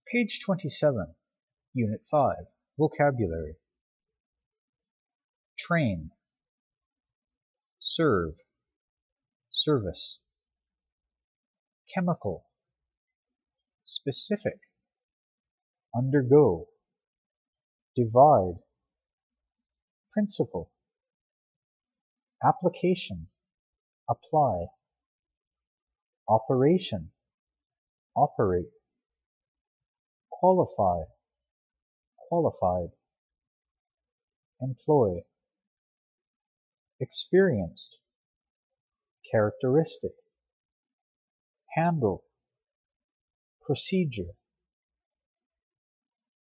Page 27, Unit 5, Vocabulary. Train. Serve, service. Chemical. Specific. Undergo. Divide. Principle. Application. Apply. Operation. Operate. Qualify. Qualified. Employ. Experienced. Characteristic. Handle. Procedure.